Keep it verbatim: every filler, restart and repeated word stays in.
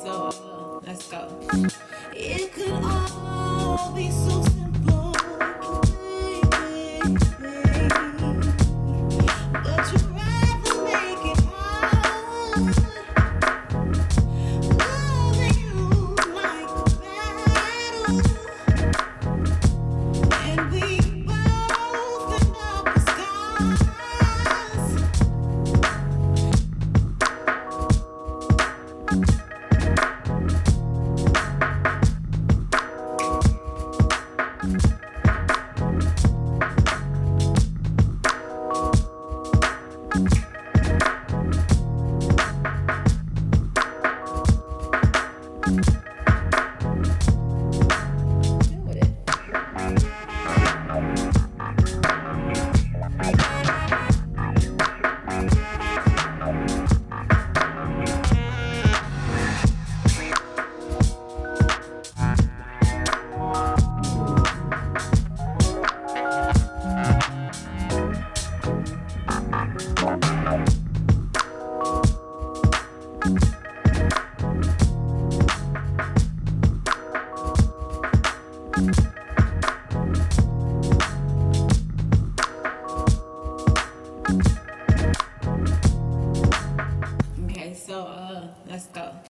So uh, let's go. It could all be so simple, baby, but you'd rather make it hard. Loving you like a battle, and we both end up with scars. Thank